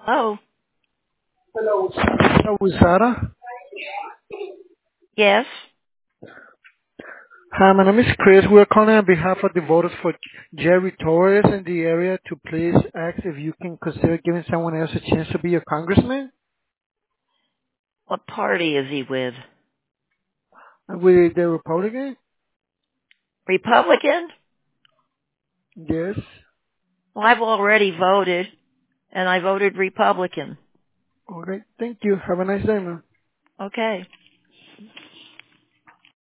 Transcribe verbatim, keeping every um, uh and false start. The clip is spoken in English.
Oh, Hello, Hello, Sarah. yes. Hi, my name is Chris. We're calling on behalf of the voters for Jerry Torres in the area to please ask if you can consider giving someone else a chance to be your congressman. What party is he with? With the Republican? Republican? Yes. Well, I've already voted, and I voted Republican. Okay. Thank you. Have a nice day, man. Okay.